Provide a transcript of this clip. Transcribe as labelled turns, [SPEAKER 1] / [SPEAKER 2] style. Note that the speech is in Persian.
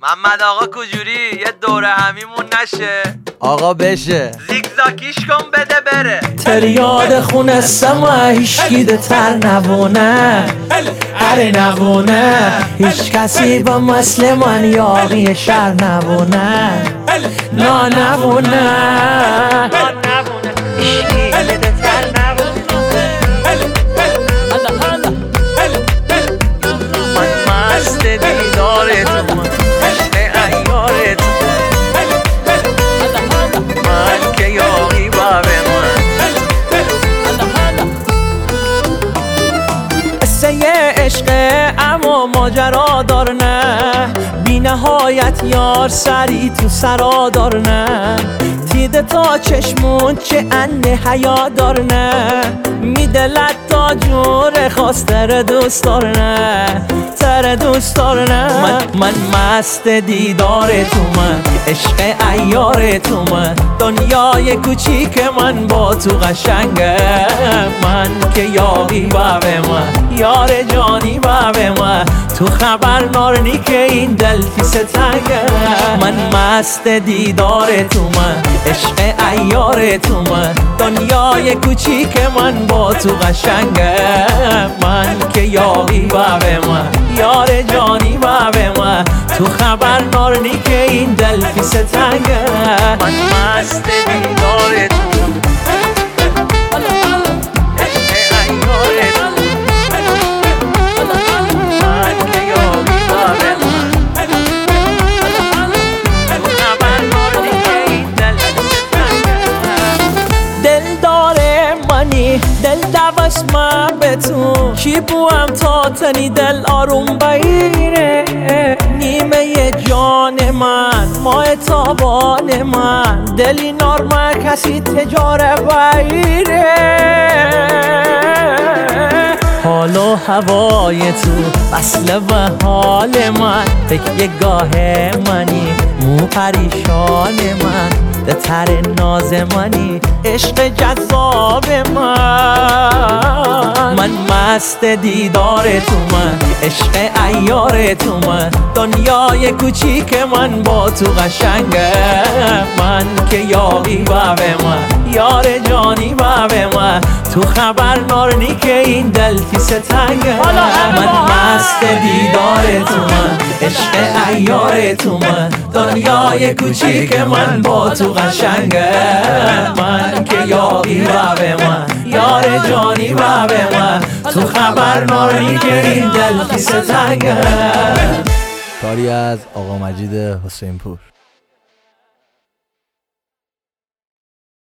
[SPEAKER 1] محمد آقا کجوری یه دوره همیمون نشه؟
[SPEAKER 2] آقا بشه
[SPEAKER 1] زیگزاکیش کن بده بره.
[SPEAKER 3] تریاد خونه سما هیشگیده تر نبونه، اره نبونه. هیچ کسی با مثل من یاقی شهر نبونه، نا نبونه. هیشگیده تر نبونه. من مست دیدارتون، عشق عیارتون. من که یاقی با به من قصه عشقه اما ماجرا دار نه، بی نهایت یار سری تو سرا دار نه. تیده تا چشمون چه انه حیا دار نه، میدلت تا جور خواست تر دوست دار نه، تر دوست دار نه. من مست دیدار تو، من عشق عیار تو، من دنیای کوچیک من با تو قشنگه. من که یاقی با به من، یار جانی با به من، تو خبر نارنی که این دل فی ستنگه. من مست دیدار تو، من عشق عیار تو، من دنیای کوچیک من با تو قشنگه. من که یاقی با به من، یار جانی با به من، تو خبر نارنی که این دل فی ستنگه. من مست دیدار تو، دل دوست من به تو کی بوام تا تنی دل آروم بایره. نیمه جان من، ماه تابان من، دلی نارمه کسی تجاره بایره. حال و هوای تو وصله به حال من، فکر گاه منی مو پریشان من، ده تر ناز منی عشق جذاب من مست دیدار تو، من عشق عیار تو، من دنیای کوچیک من با تو قشنگه. من که یاقی با به من، یار جانی با به من، تو خبر نارنی که این دل فی ستنگه. من مست دیدار تو، من عشق عیار تو، من دنیای کوچیک من با تو قشنگه. من که یاقی با به من، یار جانی با به من، تو خبر نارنی که این دل فی ستنگه.
[SPEAKER 2] کاری از آقا مجید حسین پور.